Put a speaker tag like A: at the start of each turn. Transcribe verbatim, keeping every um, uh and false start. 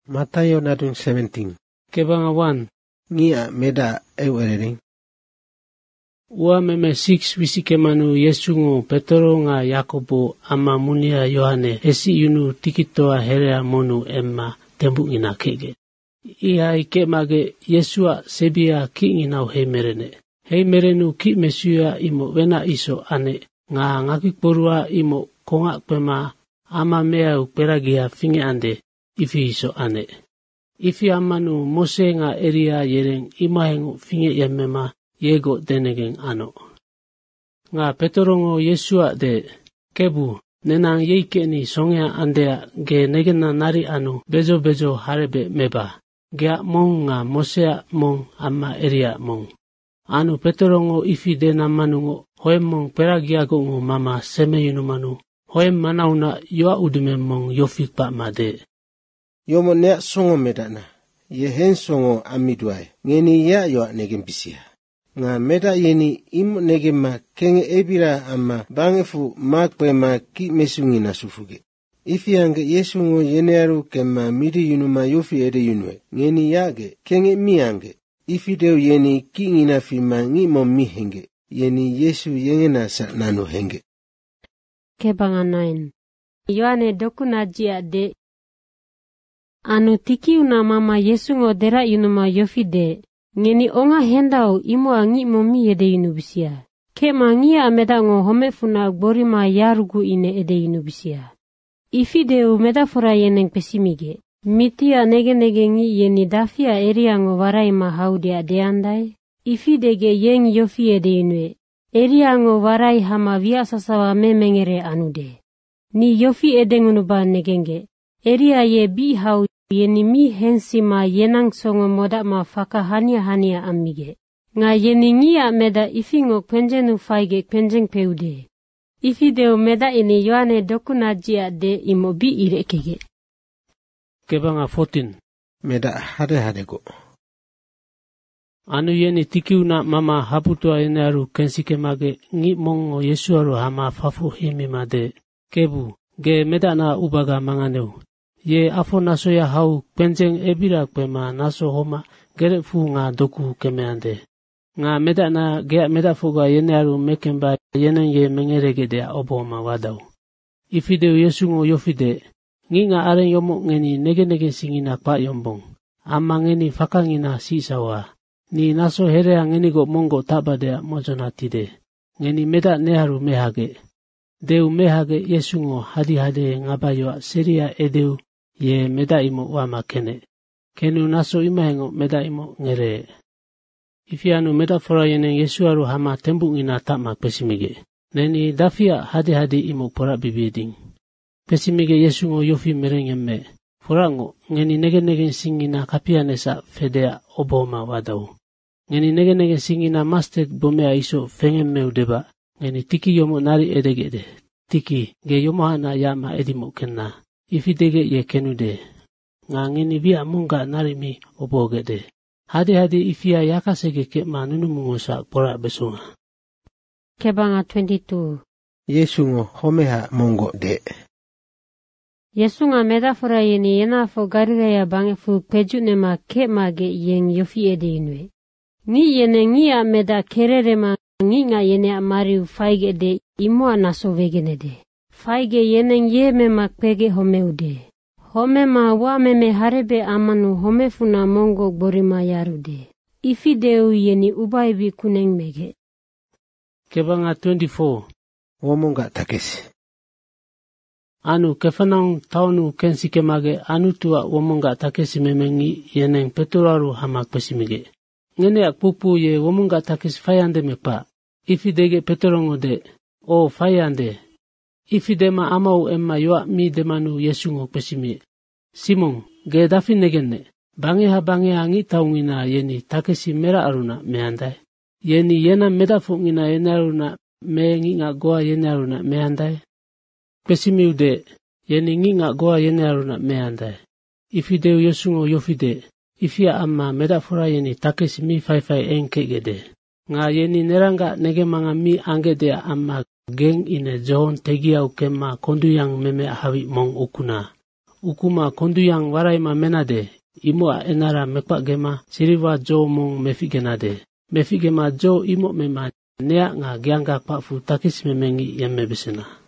A: Matayo nadun seventeen.
B: Kebanga one.
A: Ngia meda eu erering.
B: Ua meme six wisike manu Yesu ngo Petro nga Yakobo ama munia Yohane esi yunu tikitoa herea monu emma tembu ngina kege. Iha ike mage Yesua sebia ki nginau hei merene. Hei merenu ki mesuya imo wena iso ane nga ngakikporua imo konga kwema ama mea uperagia finge ande ifi iso ane. Ifi amanu Mose nga eria yereng imahengu finge yemema yego denegen ano. Nga Petorongo Yesua de kebu nenang yeike ni songea andea ge negena nari anu bezo bezo harebe meba. Gea mong nga Mosea mong ama eria mong. Anu Petorongo ifi de namanungo hoem mong peragiago ngo mama seme yunumanu. Hoem manauna yoa udume mong yofik pa made.
A: Yomo nea songo medana. Ye hen songo amiduai. Ngeni ya yoa negen bisia. Nga meda yeni imo negema kenge ebira ama bangefu makwe ma ki mesungi na sufuge. Ifi ange Yesu ngo yenearu kema midi yunuma yofi ede yunwe. Ngeni yage kenge mi ange. Ifi deu yeni ki ngina fima ngimo mi henge. Yeni Yesu yengena sa nanu henge.
C: Kebanga nine. Yohane doku najia de. Anu tiki una mama Yesu ngo dera yunuma yofi de. Ngeni onga hendau imo angi momi ede inubisia. Ke mangia ameda ngo home funa borima yarugu ine ede inubisia. Ifi deu metafora yeneng pesimige. Mitia nege nege ngi yeni dafia eria ngo warai ma haudia deandai. Ifi dege yeng yofi ede inue. Eria ngo warai hama via sasawa me mengere anude. Ni yofi ede ngunuba negenge. Eria ye bi hau yeni mi hensi ma yenang songo moda ma faka hania hania amige. Nga yeni ngia meda ifi ngo kwenjenu faige kwenjeng peude. Ifi deo meda ini Yohane doku najia de imo bi irekege.
B: Kebanga fourteen.
A: Meda hade hade go.
B: Anu yeni tikiuna mama haputua enaru kensike mage ngi mongo Yesuaru hama fafu himi made. Kebu ge meda na ubaga manganeu. Ye afo naso ya hau kwenjeng ebira kwema naso homa gere fu nga doku kemeande. Nga meda na gea meda fuga yenearu mekemba yenen ye mengerege de oboma wadau. Ifideu Yesu ngo yofide. Ngi nga aren yomo ngeni nege nege singina pa yombong. Ama ngeni fakangina sisawa. Ni naso herea ngeni go mongo tabadea mojona tide. Ngeni meda neharu mehage. Deu mehage Yesu ngo hadi hade ngabayoa seria edeu. Ye meda imo wama kene. Kenu naso imahengo meda imo ngere. Ifianu metafora yene Yesuaru hama tembu ngina tama pesimige. Neni dafia hadi hadi imo pora bibiding. Pesimige Yesu ngo yofi merengemme. Forango ngeni nege nege singina kapianesa fedea oboma wadau. Ngeni nege nege singina masted bomea iso fengemme udeba. Ngeni tiki yomo nari edegede. Tiki ge yomo hana yama edimo kena. Ifidege ye kenude. Nga ngeni via munga narimi obogede. Hadi hadi ifia yakasege ke manunu mungosa pora besunga.
C: Kebanga twenty-two.
A: Yesu ngo homeha mongo de.
C: Yesu nga metafora yeni yena fo Galilea bangefu peju nema ke mage yeng yofi ede inwe. Ngi yene ngi a meda kerere ma ngi nga yene amari faige de imo naso vegene de. Faige yeneng ye me makpege homeude. Home ma wa meme harebe amanu home funa mongo borima yarude. Ifi deu yeni ubaibi kuneng mege.
B: Kebanga twenty-four.
A: Womonga takesi.
B: Anu kefanang taunu kensi kemage anu tua womonga takesi memengi yeneng Petoraru hamak pesimige. Ngene akpupu ye womonga takesi fayande mepa. Ifi dege Petorongo de. O fayande. Ifi dema amau emma yoa mi demanu Yesu ngo pesimi. Simon, ge dafi negene. Bange ha bange angi taungina yeni takesi mera aruna meandai. Yeni yena medafu ngina yena aruna me nginga goa yena aruna meandai. Pesimi ude, yeni nginga goa yena aruna meandai. Ifi deu Yesu ngo yofide. Ifia amma medafura yeni takesi mi fai fai enke gede. Nga yeni neranga negemanga mi angede amma geng ine John tegia ukema kondu yang meme hawi mong ukuna. ukuma konduyang waraima menade, imo a enara mekpa gema siriva jo mong mefigenade. Mefigema jo imo mema nea nga gianga pafu takis memengi yemme besena.